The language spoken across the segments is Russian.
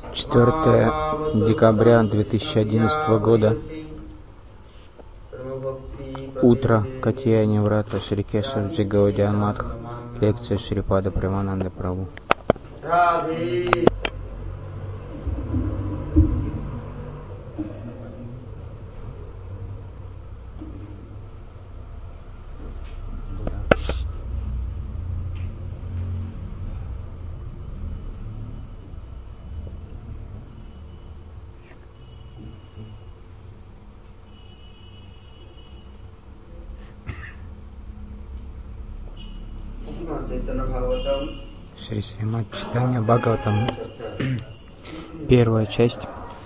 4 декабря 2011 года. Утро. Катьяни Врата Шри Кешавджи Гаудия Матх. Лекция Шрипада Премананды Прабху. Шри Сримад Чайтанья Бхагаватам, первая часть,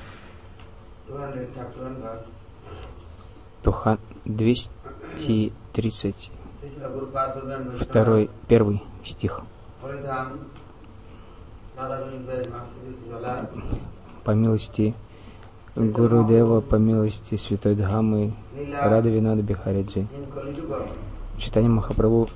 232, первый стих. По милости Гурудева, по милости Святой Дхамы, Рада Винода Бихариджи. Чайтанья Махапрабху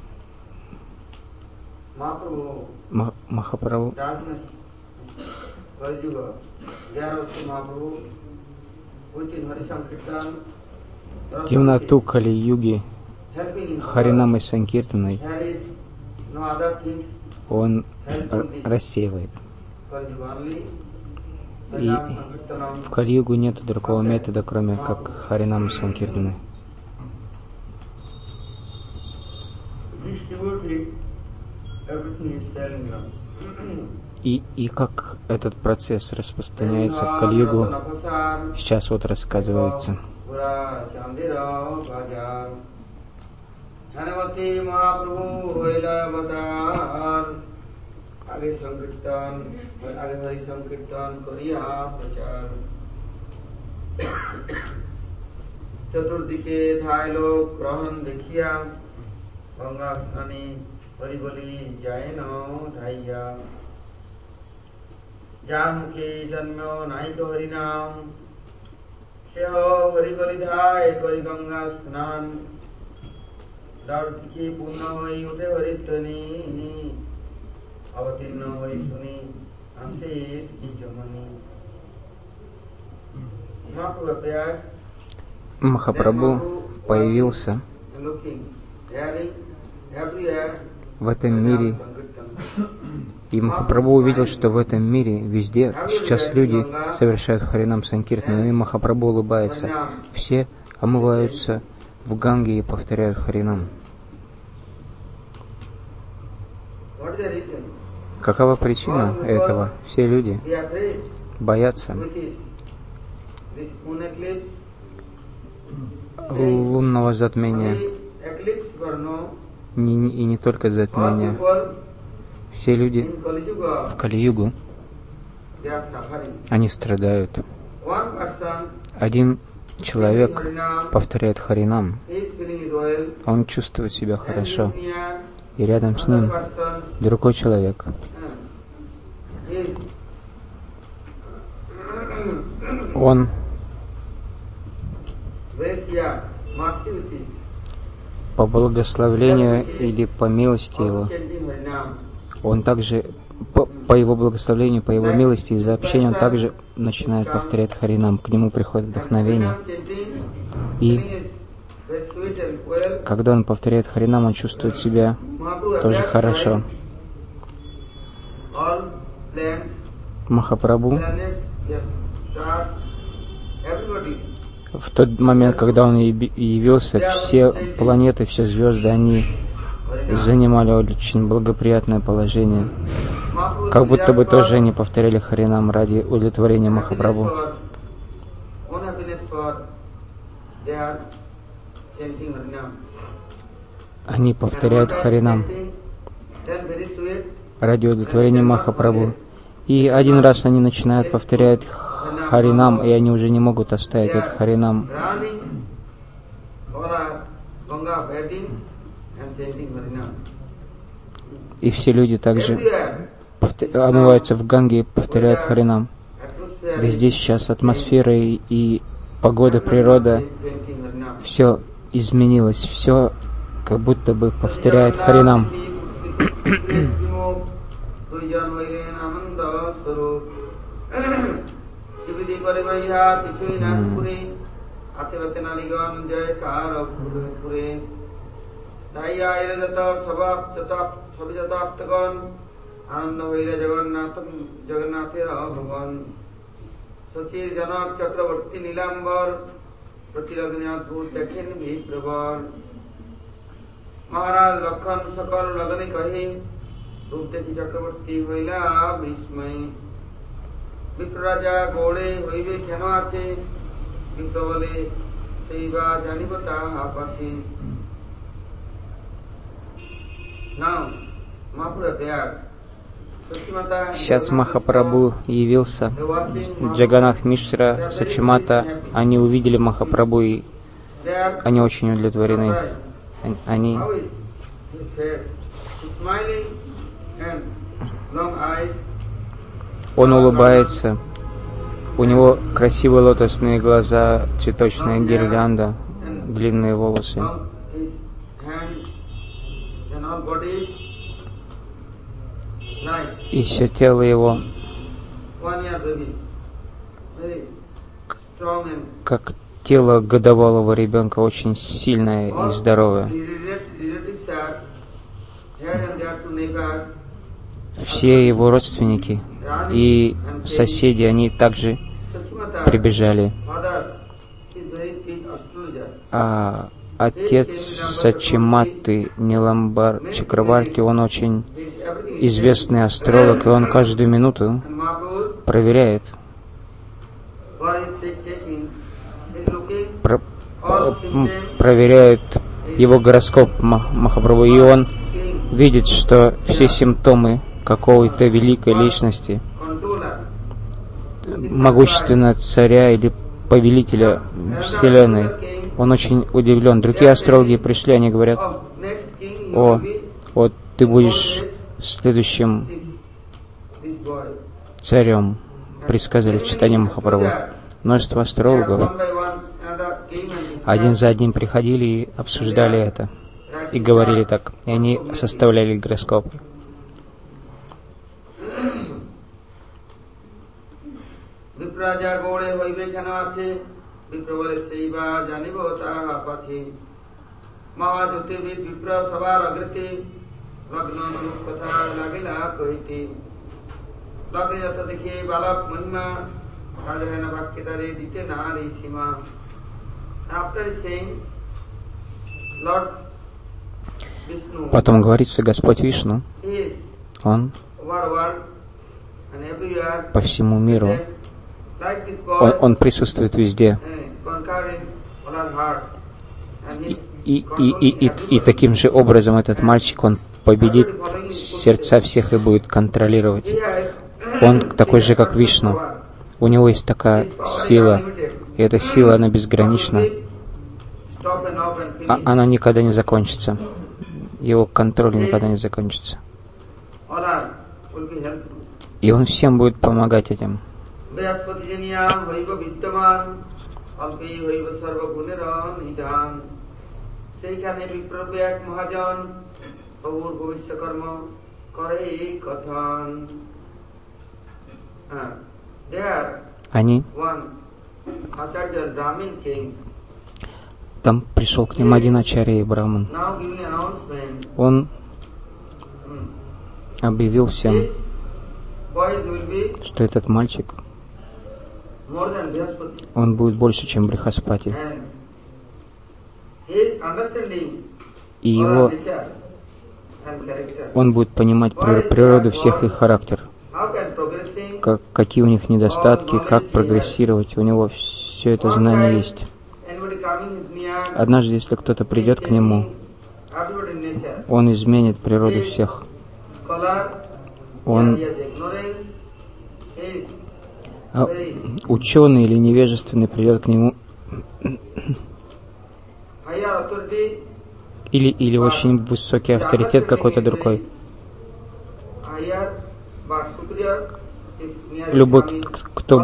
темноту Кали-юги Харинамой Санкиртаной он рассеивает. И в Кали-югу нет другого метода, кроме как Харинамы Санкиртаны. И как этот процесс распространяется в Кали-югу, сейчас вот рассказывается. चतुर्दिके धायलो ग्रहण देखिया गंगा स्नानी परिबली जाए न ढाइया जान के जन्म्यो नाई तो हरि नाम से हो परिबली धाय करी गंगा स्नान दारुति पूर्ण होई उठे हरिध्वनि अवतीर्ण होई सुनी अंसे की जमनी Махапрабху появился в этом мире, и Махапрабху увидел, что в этом мире везде сейчас люди совершают Харинам Санкиртан, и Махапрабху улыбается. Все омываются в Ганге и повторяют Харинам. Какова причина этого? Все люди боятся лунного затмения, и не только затмения. Все люди в Кали-югу, они страдают. Один человек повторяет Харинам, он чувствует себя хорошо, и рядом с ним другой человек. Он по благословению или по милости его, он также, по его благословению, по его милости и за общение, он также начинает повторять Харинам, к нему приходит вдохновение. И когда он повторяет Харинам, он чувствует себя тоже хорошо. Махапрабху в тот момент, когда он явился, все планеты, все звезды, они занимали очень благоприятное положение. Как будто бы тоже они повторяли Харинам ради удовлетворения Махапрабху. Они повторяют Харинам ради удовлетворения Махапрабху. И один раз они начинают повторять Харинам, и они уже не могут оставить этот Харинам. И все люди также омываются в Ганге и повторяют Харинам. Везде сейчас атмосфера и погода, природа, все изменилось, все как будто бы повторяет Харинам. আনন্দ হইলে জগন্নাথের ভবন সচির জনক চক্রবর্তী নীলাম্বর প্রতিলগ্নে অদ্ভুত দেখেন বিপ্রবর মহারাজ লক্ষণ সকল লগনে কহে রূপ দেখি চক্রবর্তী হইলা বিস্ময় বিপ্ররাজা গৌড়ে হইবে কেন আছে বিপ্র বলে সেই বা জানিব তাহা পাছে নাও মহাপুরা দেয়ার Сейчас Махапрабху явился, Джаганнат Мишра, Сачимата, они увидели Махапрабху и они очень удовлетворены. Он улыбается, у него красивые лотосные глаза, цветочная гирлянда, длинные волосы. И все тело его как тело годовалого ребенка, очень сильное и здоровое. Все его родственники и соседи, они также прибежали. А отец Сачиматы Ниламбар Чакраварти, он очень известный астролог, и он каждую минуту проверяет, проверяет его гороскоп Махапрабху, и он видит, что все симптомы какой-то великой личности, могущественного царя или повелителя Вселенной, он очень удивлен. Другие астрологи пришли, они говорят: вот ты будешь следующим царем, предсказали читание Махапрабху. Множество астрологов один за одним приходили и обсуждали это, и говорили так, и они составляли гороскоп. Потом говорится, Господь Вишну, Он по всему миру, Он присутствует везде. И таким же образом этот мальчик, он победит сердца всех и будет контролировать. Он такой же, как Вишну. У него есть такая сила, и эта сила, она безгранична. Она никогда не закончится. Его контроль никогда не закончится. И он всем будет помогать этим. Они, там пришел к ним один ачарья Браман. Он объявил всем, что этот мальчик, он будет больше, чем Брихаспати. И его, он будет понимать природу всех их характер, какие у них недостатки, как прогрессировать. У него все это знание есть. Однажды, если кто-то придет к нему, он изменит природу всех. Он ученый или невежественный придет к нему, или очень высокий авторитет какой-то другой. Любой, кто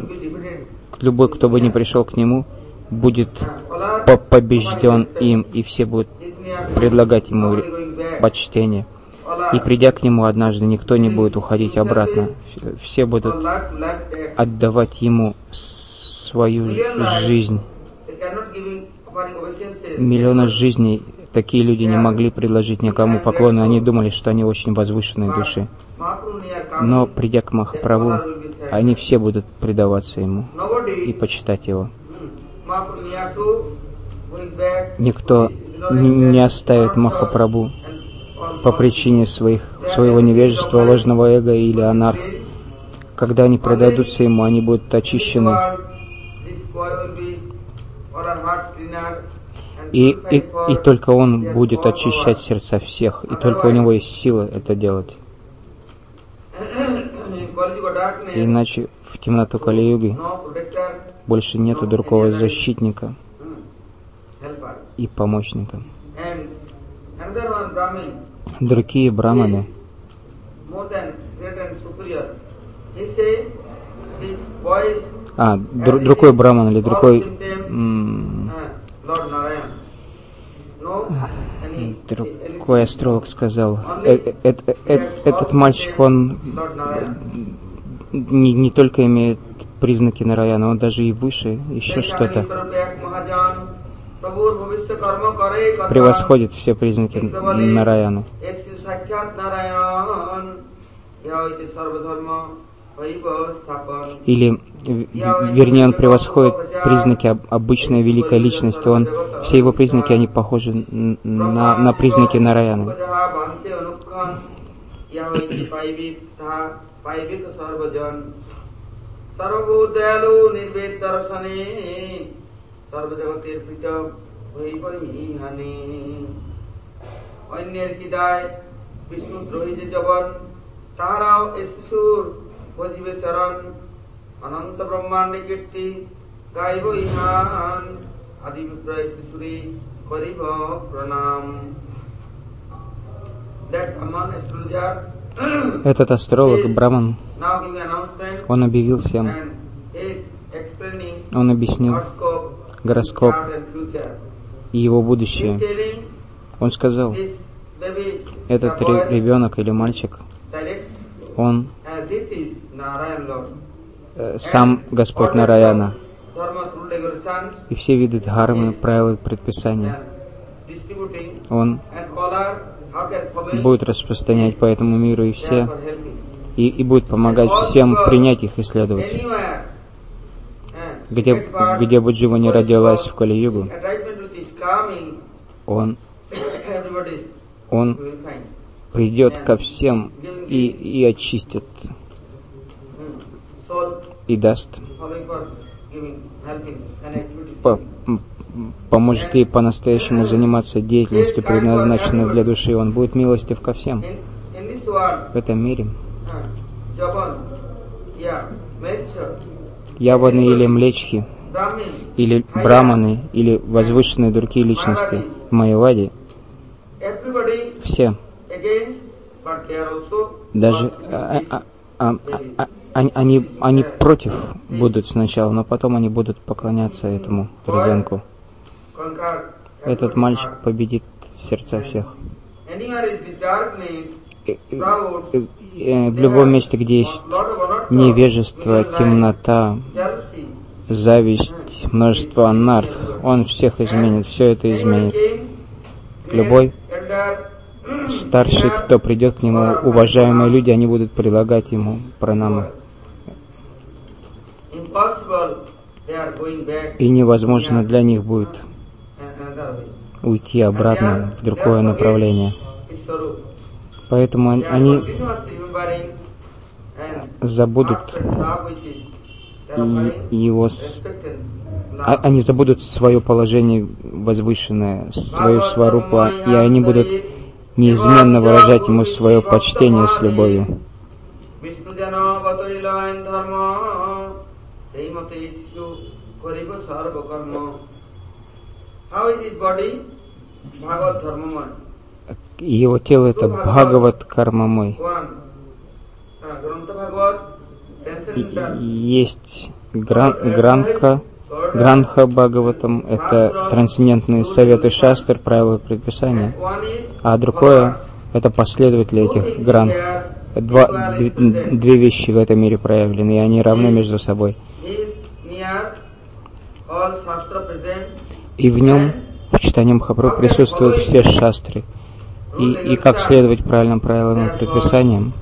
бы не пришел к нему, будет побежден им, и все будут предлагать ему почтение. И придя к Нему однажды, никто не будет уходить обратно. Все будут отдавать Ему свою жизнь. Миллионы жизней такие люди не могли предложить никому поклоны. Они думали, что они очень возвышенные души. Но, придя к Махапрабху, они все будут предаваться Ему и почитать Его. Никто не оставит Махапрабху по причине своего невежества, ложного эго или анарх. Когда они предадутся Ему, они будут очищены. И только Он будет очищать сердца всех, и только у Него есть сила это делать. Иначе в темноту Кали-юги больше нету другого защитника и помощника. Другие браманы другой браман или другой астролог сказал, этот мальчик, он не только имеет признаки Нараяна, он даже и выше, еще что-то. Превосходит все признаки Нараяны. Или, вернее, он превосходит признаки обычной великой личности. Все его признаки, они похожи на признаки Нараяны. অনন্ত ব্রহ্মাণ্ডে কীর্তি গাইব ইহান আদি বিপ্রয় শিশুরি করিব প্রণাম. Этот астролог Браман, он объявил всем, он объяснил гороскоп и его будущее. Он сказал, этот ребенок или мальчик, он сам Господь Нараяна. И все виды дхармы, правила и предписания Он будет распространять по этому миру, и все, и будет помогать всем принять их и следовать. Где бы Джива не родилась в Кали-югу, он придет ко всем и очистит, и даст, поможет ей по-настоящему заниматься деятельностью, предназначенной для души. Он будет милостив ко всем в этом мире. Яваны или млечхи, или браманы, или возвышенные другие личности в Майяваде, все, даже они против будут сначала, но потом они будут поклоняться этому ребенку. Этот мальчик победит сердца всех. В любом месте, где есть невежество, темнота, зависть, множество анарх, он всех изменит, все это изменит. Любой старший, кто придет к нему, уважаемые люди, они будут предлагать ему пранамы. И невозможно для них будет уйти обратно в другое направление. Поэтому они забудут они забудут свое положение возвышенное, свою сварупу, и они будут неизменно выражать ему свое почтение с любовью. Его тело — это Бхагават Кармамой. Есть Гранха Бхагаватам, это трансцендентные советы шастр, правила и предписания. А другое это последователи этих гранх. Две вещи в этом мире проявлены, и они равны между собой. И в нем, в читании Махапрабху, присутствуют все шастры. И как следовать правильным правилам и предписаниям.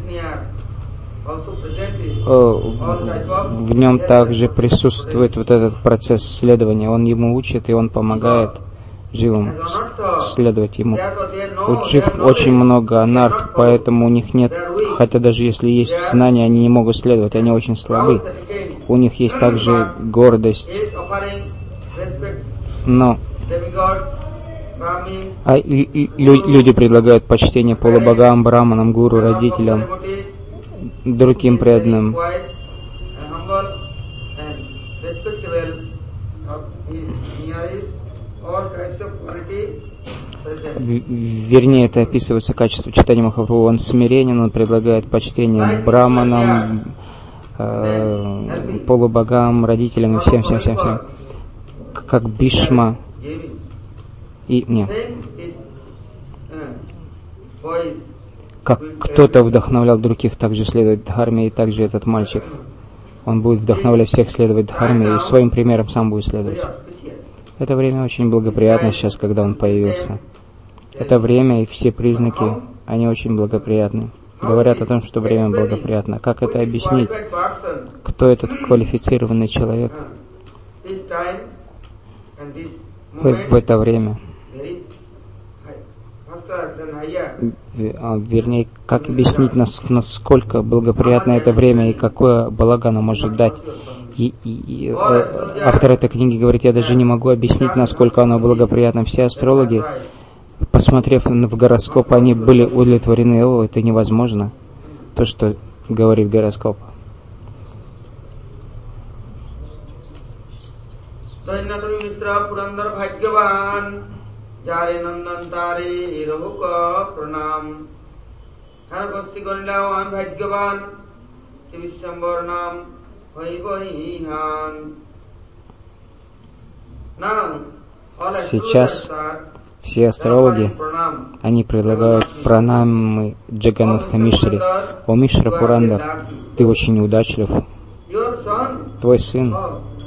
В нем также присутствует вот этот процесс следования. Он ему учит, и он помогает дживам следовать ему. У джив очень много анарт, поэтому у них нет, хотя даже если есть знания, они не могут следовать, они очень слабы. У них есть также гордость. Но люди предлагают почтение полубогам, браманам, гуру, родителям, другим преданным. Вернее, это описывается качество читания Махапрабху. Он смиренен, он предлагает почтение браманам, полубогам, родителям и всем. Как Бишма. И нет. Как кто-то вдохновлял других также следовать Дхарме, и также этот мальчик. Он будет вдохновлять всех следовать Дхарме, и своим примером сам будет следовать. Это время очень благоприятно сейчас, когда он появился. Это время и все признаки, они очень благоприятны. Говорят о том, что время благоприятно. Как это объяснить? Кто этот квалифицированный человек в это время? Вернее, как объяснить, насколько благоприятно это время и какое благо оно может дать. Автор этой книги говорит, я даже не могу объяснить, насколько оно благоприятно. Все астрологи, посмотрев в гороскоп, они были удовлетворены. Это невозможно, то, что говорит гороскоп. Сейчас все астрологи, они предлагают пранамы Джаганатха Мишре. О Мишра Пурандар, ты очень удачлив. Твой сын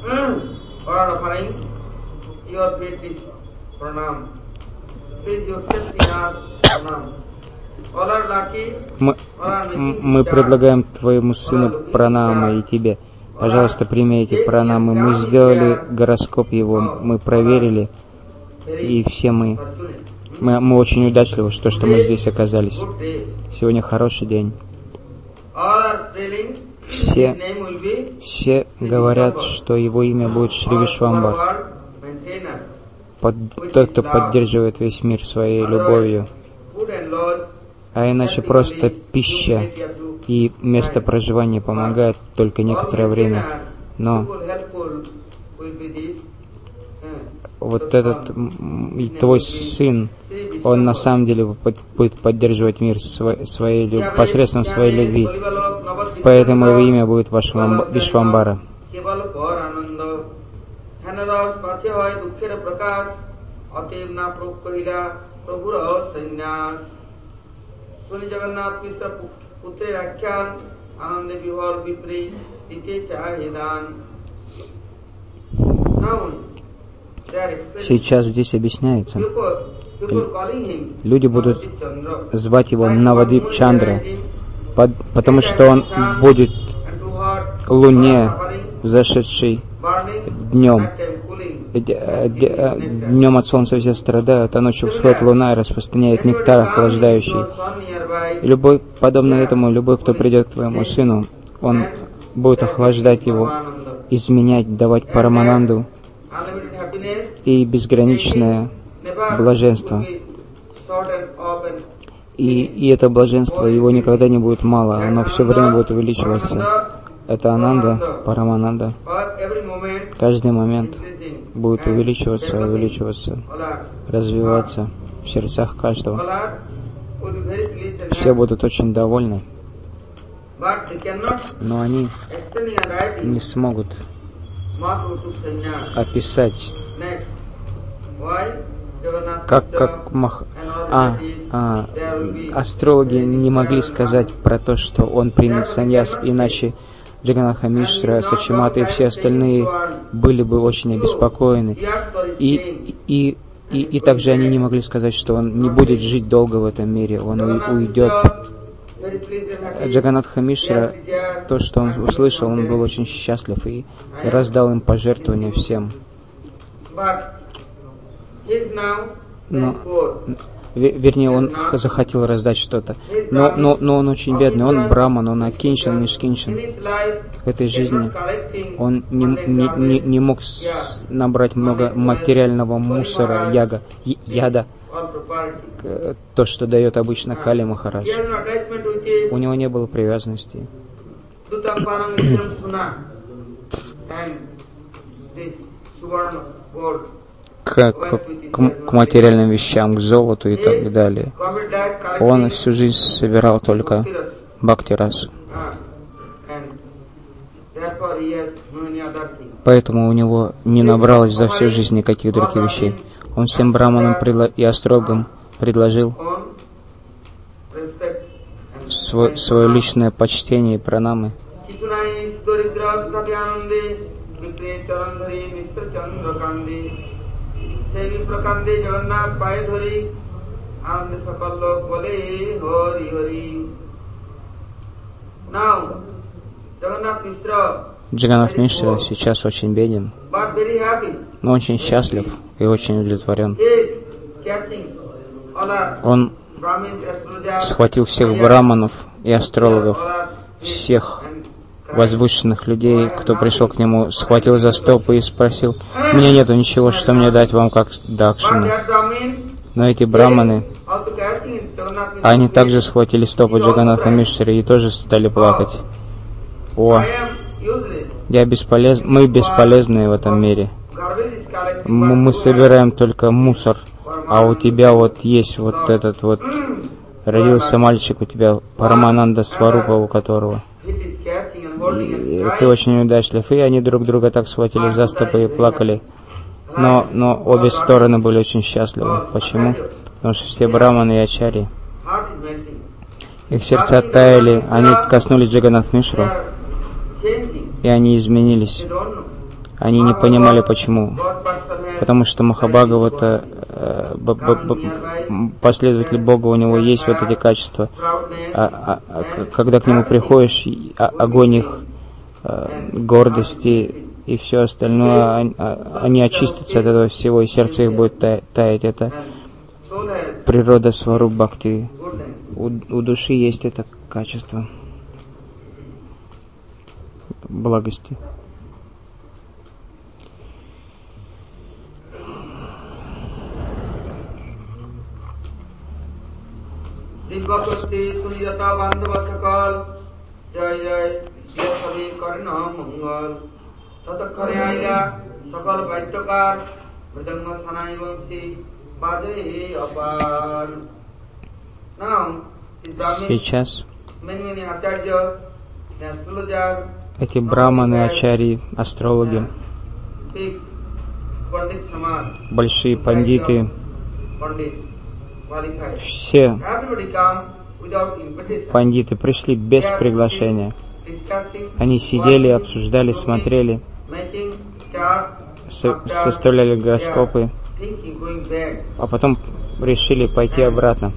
мы предлагаем твоему сыну пранамы и тебе. Пожалуйста, прими эти пранамы. Мы сделали гороскоп его, мы проверили, и все мы очень удачливы, что мы здесь оказались. Сегодня хороший день. Все говорят, что его имя будет Шри Вишвамбар. Тот, кто поддерживает весь мир своей любовью. А иначе просто пища и место проживания помогает только некоторое время. Но вот этот твой сын, он на самом деле будет поддерживать мир посредством своей любви. Поэтому его имя будет Вишвамбара. Сейчас здесь объясняется, люди будут звать его Навадвип Чандра, потому что он будет луне, зашедшей днем. Днем от солнца все страдают, а ночью всходит луна и распространяет нектар охлаждающий. Подобно этому, любой, кто придет к твоему сыну, он будет охлаждать его, изменять, давать парамананду и безграничное блаженство. И это блаженство, его никогда не будет мало, оно все время будет увеличиваться. Это ананда, парамананда. Каждый момент будет увеличиваться, развиваться в сердцах каждого. Все будут очень довольны, но они не смогут описать Астрологи не могли сказать про то, что он примет саньяс, иначе Джаганатха Мишра, Сачимата и все остальные были бы очень обеспокоены. И также они не могли сказать, что он не будет жить долго в этом мире, он уйдет. Джаганатха Мишра, то, что он услышал, он был очень счастлив и раздал им пожертвования всем. Но, вернее, он захотел раздать что-то. Но он очень бедный, он браман, он акинчан, нишкинчан. В этой жизни он не мог набрать много материального мусора, яда, то, что дает обычно Кали Махарадж. У него не было привязанности к материальным вещам, к золоту и так далее. Он всю жизнь собирал только бхакти-расу. Поэтому у него не набралось за всю жизнь никаких других вещей. Он всем браманам и астрологам предложил свое личное почтение и пранамы. Джаганнатх Мишра сейчас очень беден, но очень счастлив и очень удовлетворен. Он схватил всех браманов и астрологов, всех возвышенных людей, кто пришел к нему, схватил за стопы и спросил: «Мне нету ничего, что мне дать вам как дакшину». Но эти браманы, они также схватили стопы Джаганнатха Мишры и тоже стали плакать. «О, мы бесполезные в этом мире. Мы собираем только мусор, а у тебя вот есть вот этот вот, родился мальчик у тебя, Парамананда Сварупа, у которого. И ты очень удачлив». И они друг друга так схватили за стопы и плакали. Но обе стороны были очень счастливы. Почему? Потому что все браманы и ачарьи, их сердца таяли, они коснулись Джаганнатх Мишру, и они изменились. Они не понимали, почему. Потому что Махабхагавата, последователь Бога, у него есть вот эти качества. Когда к нему приходишь, огонь их гордости и все остальное, они очистятся от этого всего, и сердце их будет таять. Это природа Сваруб Бхакти. У души есть это качество благости. Сейчас эти браманы, ачарьи, астрологи, большие пандиты, все пандиты пришли без приглашения. Они сидели, обсуждали, смотрели, составляли гороскопы, а потом решили пойти обратно.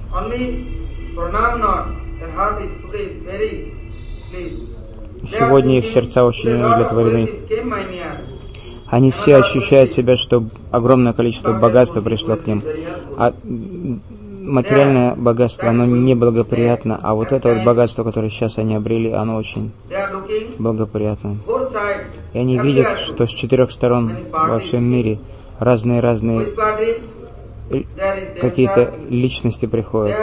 Сегодня их сердца очень удовлетворены. Они все ощущают себя, что огромное количество богатства пришло к ним. А материальное богатство, оно неблагоприятно, а вот это вот богатство, которое сейчас они обрели, оно очень благоприятно. И они видят, что с 4 сторон во всем мире разные какие-то личности приходят.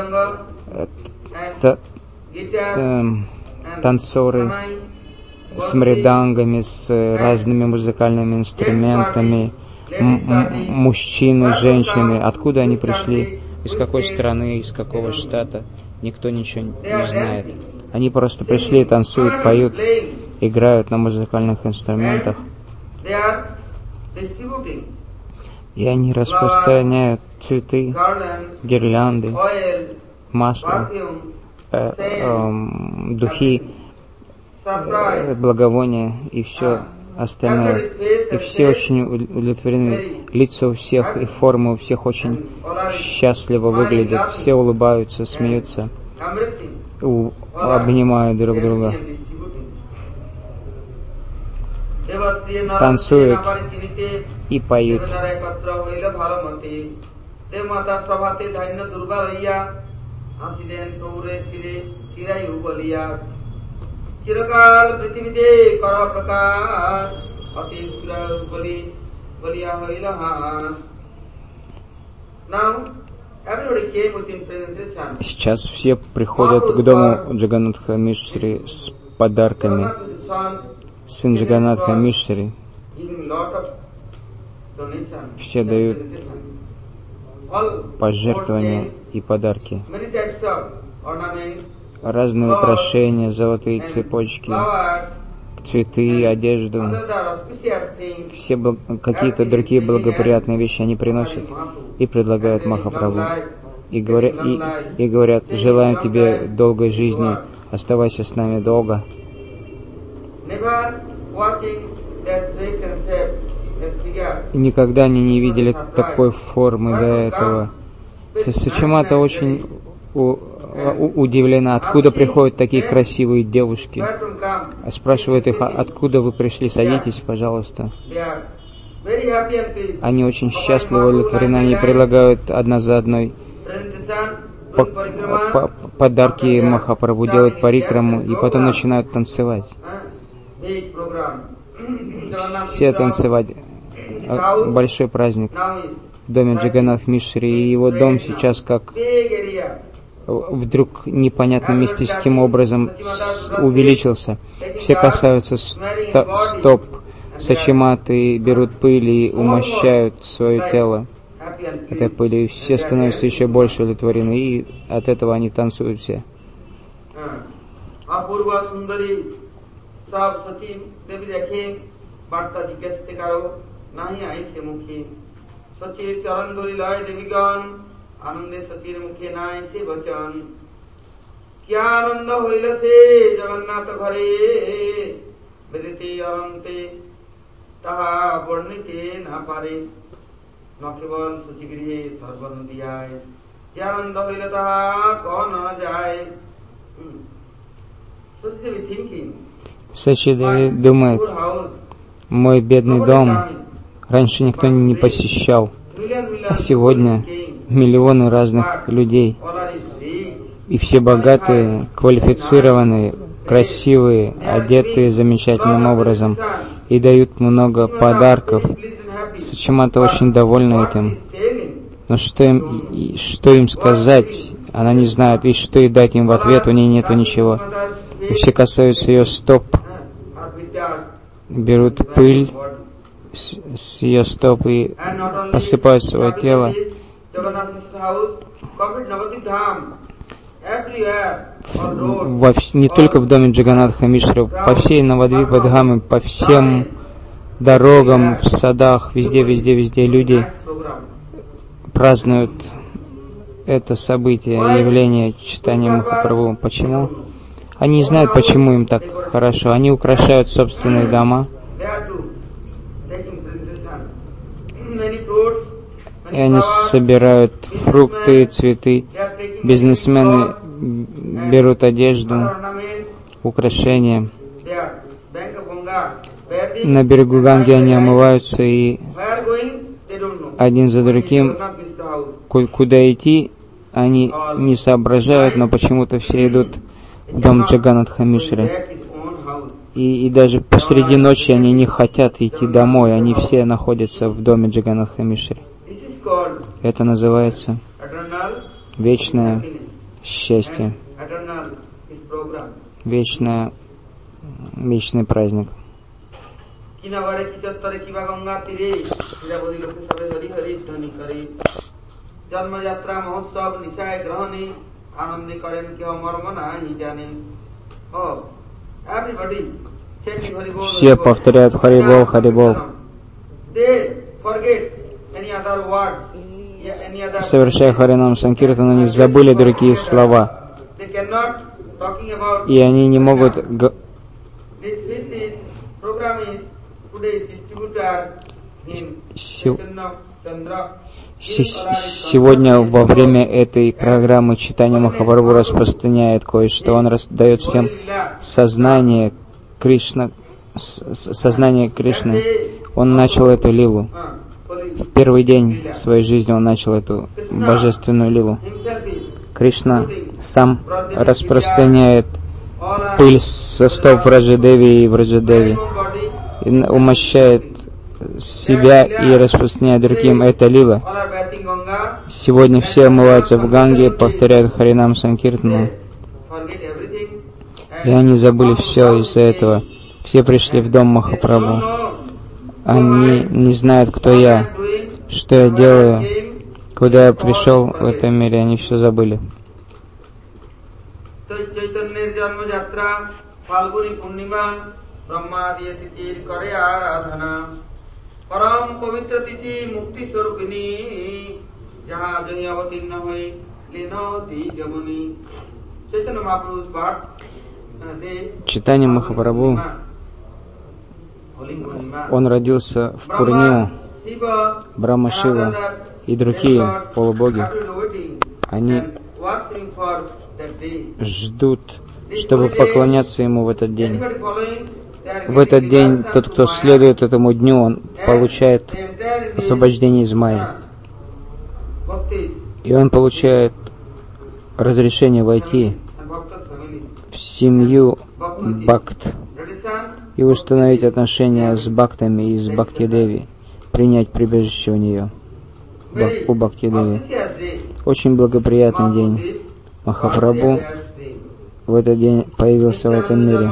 Танцоры с мридангами, с разными музыкальными инструментами, мужчины, женщины. Откуда они пришли, из какой страны, из какого штата, никто ничего не знает. Они просто пришли, танцуют, поют, играют на музыкальных инструментах. И они распространяют цветы, гирлянды, масло, духи, благовония и все остальное. И все очень удовлетворены. Лица у всех и формы у всех очень счастливо выглядят. Все улыбаются, смеются, обнимают друг друга, танцуют и поют. Сейчас все приходят к дому Джаганнатха Мишри с подарками. Сын Джаганнатха Мишри. Все дают пожертвования и подарки. Разные украшения, золотые цепочки, цветы, одежду. Все какие-то другие благоприятные вещи они приносят и предлагают Махапрабху. И говорят, желаем тебе долгой жизни, оставайся с нами долго. И никогда они не видели такой формы до этого. Сачимата очень удивлена, откуда приходят такие красивые девушки. Спрашивает их, откуда вы пришли, садитесь, пожалуйста. Они очень счастливы, удовлетворены, они предлагают одна за одной подарки Махапрабху, делают парикраму и потом начинают танцевать. Все танцевать. Большой праздник в доме Джаганнатха Мишри, и его дом сейчас как вдруг непонятным мистическим образом увеличился. Все касаются стоп Сачиматы, берут пыль и умощают свое тело этой пылью, и все становятся еще больше удовлетворены, и от этого они танцуют все. आनंदे सचिर मुखे नाय से बचन क्या आनंद होइल से जगन्नाथ घरे बेदिते अनंते ताहा वर्णिते ना पारे न केवल सुचिगृहे सर्वनदियाय क्या आनंद होइल ताहा कौन न जाए. Сачидеви думает, мой бедный дом раньше никто не посещал, а сегодня миллионы разных людей, и все богатые, квалифицированные, красивые, одетые замечательным образом, и дают много подарков. Сачимата очень довольна этим. Но что им сказать, она не знает, и что ей дать им в ответ, у нее нету ничего. И все касаются ее стоп, берут пыль с ее стоп и посыпают свое тело. Не только в доме Джаганнатха Мишри, по всей Навадвипа-дхаме, по всем дорогам, в садах, везде люди празднуют это событие, явление читания Махапрабху. Почему? Они не знают, почему им так хорошо. Они украшают собственные дома. И они собирают фрукты, цветы. Бизнесмены берут одежду, украшения. На берегу Ганги они омываются и один за другим, куда идти, они не соображают, но почему-то все идут в дом Джаганнатха Мишри. И даже посреди ночи они не хотят идти домой, они все находятся в доме Джаганнатха Мишри. Это называется вечное счастье, вечный праздник. Все повторяют Харибол, Харибол. other words, any other совершая Харинам Санкиртан, они забыли другие слова. they cannot talking about И они не могут... this feast is program is today's distributor in Chaitanya Chandra. Сегодня во время этой программы Чайтанья Махапрабху распространяет кое-что. Он дает всем сознание Кришны. Он начал эту лилу. В первый день своей жизни он начал эту божественную лилу. Кришна сам распространяет пыль со стоп Враджадеви и Враджадеви, и умощает себя и распространяет другим. Это лила. Сегодня все омываются в Ганге, повторяют Харинам Санкиртану, и они забыли все из-за этого. Все пришли в дом Махапрабху. Они не знают, кто я, что я делаю, куда я пришел в этом мире. Они все забыли. Чайтанья Махапрабху, он родился в Пурниму. Брахма, Шива и другие полубоги, они ждут, чтобы поклоняться ему в этот день. В этот день тот, кто следует этому дню, он получает освобождение из майи. И он получает разрешение войти в семью Бхакт и установить отношения с Бхактами и с Бхакти-деви, принять прибежище у нее, у Бхакти-деви. Очень благоприятный день. Махапрабху в этот день появился в этом мире.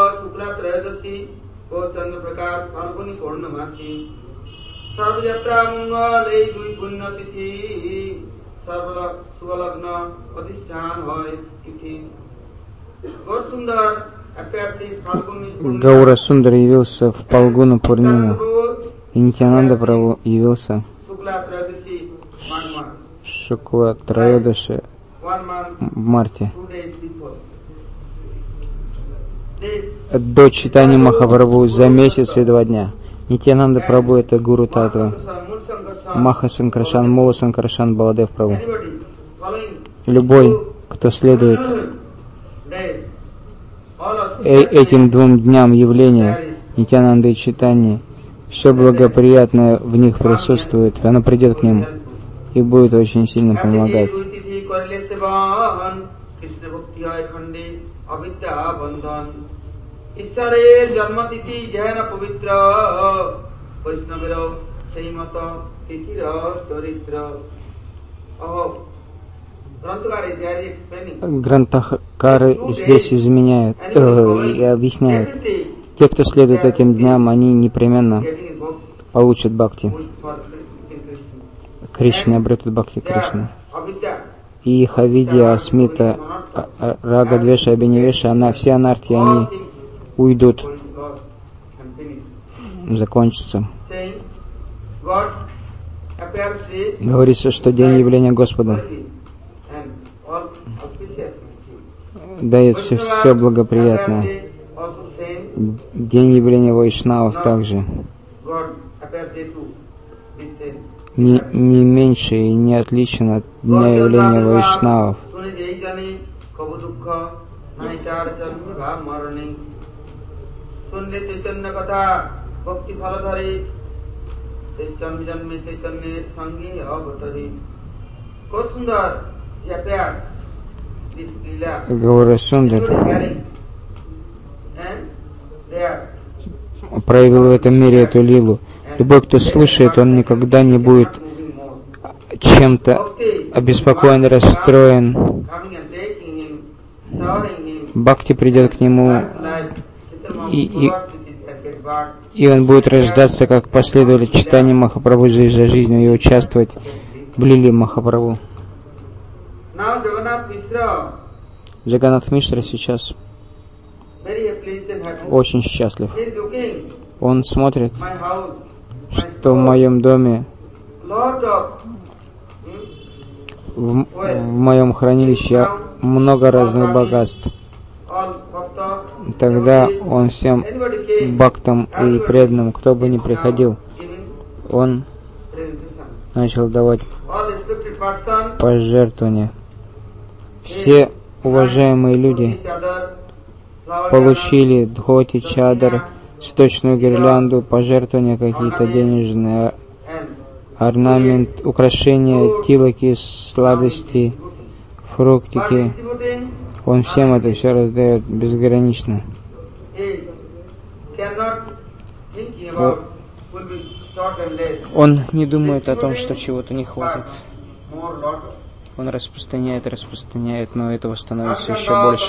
Гаура Сундар явился в Палгуну Пурниму, и Нитьянанда Прабху явился в Шукла Троёдаши в марте. До Чайтаньи Махапрабху за месяц и 2 дня. Нитьянанда Прабху — это Гуру Татва. Маха Санкрашан, Мула Санкрашан, Баладев Прабху. Любой, кто следует этим 2 дням явления Нитьянанды и Чайтаньи, все благоприятное в них присутствует, оно придет к ним и будет очень сильно помогать. Грантхакары здесь изменяют и объясняют. Те, кто следует этим дням, они непременно получат бхакти Кришны, обретут бхакти Кришны. И их авидья, асмита, рага, двеша, абинивеша, все анархи, они уйдут, закончатся. Говорится, что день явления Господа дает все благоприятное. День явления Вайшнавов также не меньше и не отличен от дня явления Вайшнавов. Гаура Сундар проявил в этом мире эту лилу. Любой, кто слышит, он никогда не будет чем-то обеспокоен, расстроен. Бхакти придет к нему, и он будет рождаться как последователь Чайтаньи Махапрабху за жизнью и участвовать в лиле Махапрабху. Джаганнатх Мишра сейчас очень счастлив. Он смотрит, что в моем доме lot of в моем хранилище много разных богатств. all bhakta, Тогда он всем бхактам и преданным, кто бы ни приходил, он presentation. начал давать All respected person, пожертвования. Все уважаемые люди each other, flower получили дхоти, чадр, цветочную гирлянду, пожертвования какие-то денежные, and орнамент, украшения, тилоки, сладости, фруктики. distributing Он всем это все раздает безгранично. is cannot thinking about will be short and less. Он не думает о том, что чего-то не хватит. More lot of. Он распространяет, но этого становится еще больше.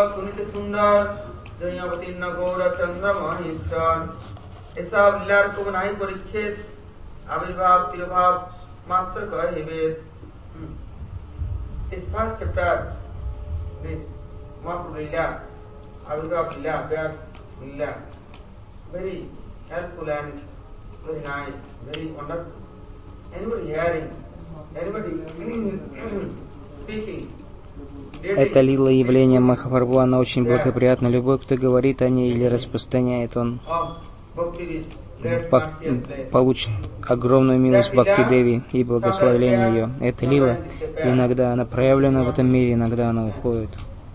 Very helpful and very nice, very wonderful. Anybody hearing? Anybody speaking? Это лила явление Махапрабху, она очень благоприятна. Любой, кто говорит о ней или распространяет, он получит огромную милость Бхакти Деви и благословение ее. Это лила, иногда она проявлена в этом мире, иногда она уходит.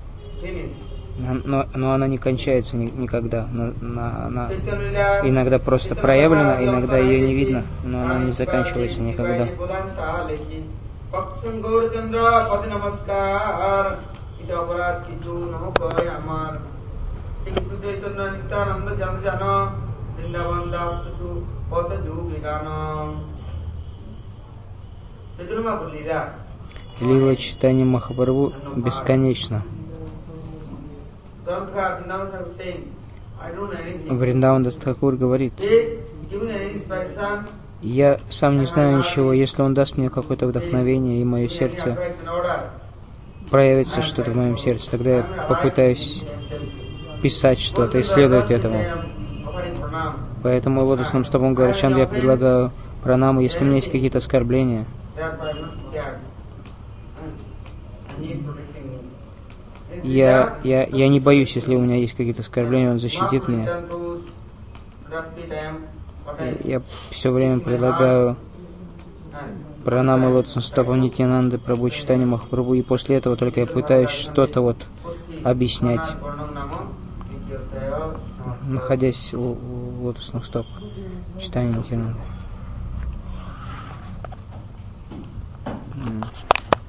Но она не кончается никогда. Она иногда просто проявлена, иногда ее не видно, но она не заканчивается никогда. Лила читания Махапрабху бесконечно. Вриндаван Дас Тхакур говорит: я сам не знаю ничего, если он даст мне какое-то вдохновение, и мое сердце проявится что-то в моем сердце, тогда я попытаюсь писать что-то, исследовать этому. Поэтому лотосным стопам Гаурачанду я предлагаю пранаму, если у меня есть какие-то оскорбления. Я не боюсь, если у меня есть какие-то оскорбления, он защитит меня. Я все время предлагаю пранаму лотосным стопам Нитьянанды Прабху, читание Махапрабху, и после этого только я пытаюсь что-то вот объяснять, находясь у лотосных стоп читания Нитьянанды.